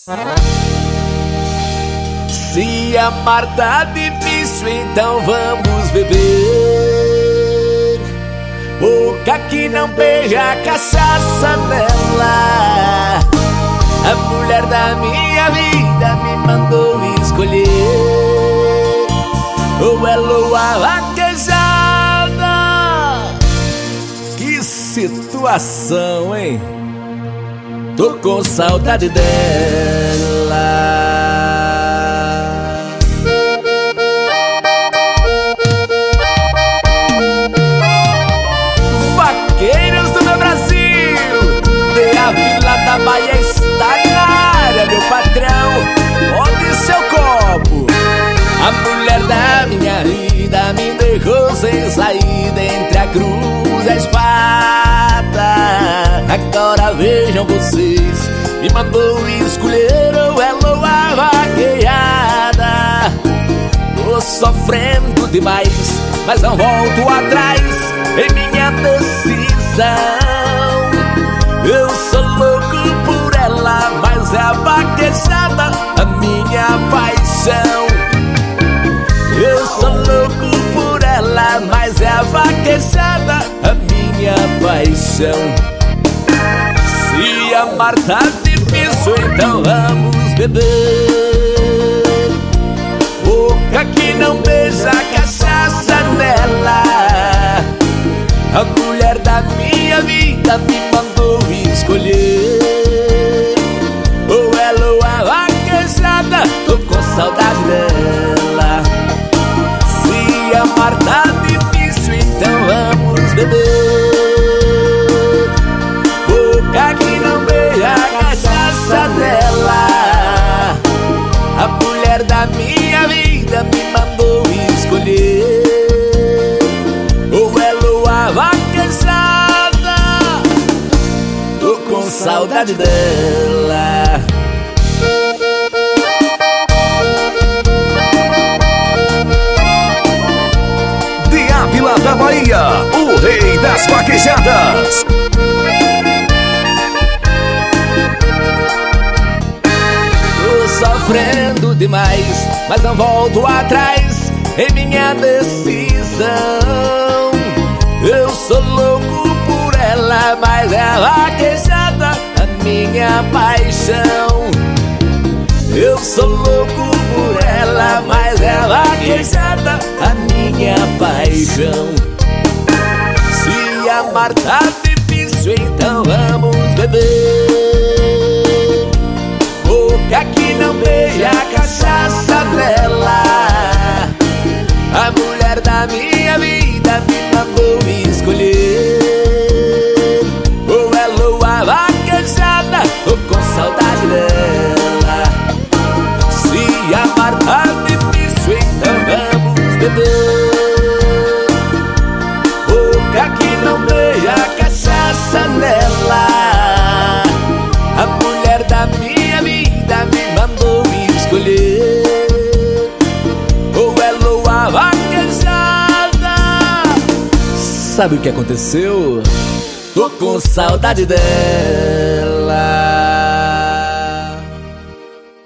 Se amar tá difícil, então vamos beber. Boca que não beija, cachaça nela. A mulher da minha vida me mandou escolher. Ou é lua vaquejada. Que situação, hein? Tô com saudade dela. Vaqueiros do meu Brasil, de a Vila da Bahia está na área, meu patrão. Onde seu copo? A mulher da minha vida me deixou sem saída entre a cruz e a espada. Agora vejam vocês, me mandou escolher ou é lua vaqueada. Tô sofrendo demais, mas não volto atrás em minha decisão. Eu sou louco por ela, mas é a vaquejada a minha paixão. Eu sou louco por ela, mas é a vaquejada a minha paixão. Se amar tá difícil, então vamos beber. Boca que não beija, cachaça nela. A mulher da minha vida me mandou escolher. Ou é lua vaquejada, tô com saudade dela. Se amar tá difícil, então vamos beber. Boca que não beija, cachaça nela. A mulher da minha vida me mandou escolher. Ou é lua vaquejada, tô com saudade dela. De Ávila da Bahia, o rei das vaquejadas. Tô sofrendo demais, mas não volto atrás em minha decisão. Eu sou louco por ela, mas é a vaquejada a minha paixão. Eu sou louco por ela, mas é a vaquejada a minha paixão. Se amar tá difícil, então vamos beber. Boca que não beija, cachaça nela. A mulher da minha vida me mandou escolher. Ou é lua vaquejada, tô com saudade dela. Se amar tá difícil, então vamos beber. Boca que não beija, cachaça nela. A mulher da minha vida me mandou escolher. Ou é lua vaquejada. Sabe o que aconteceu? Tô com saudade dela.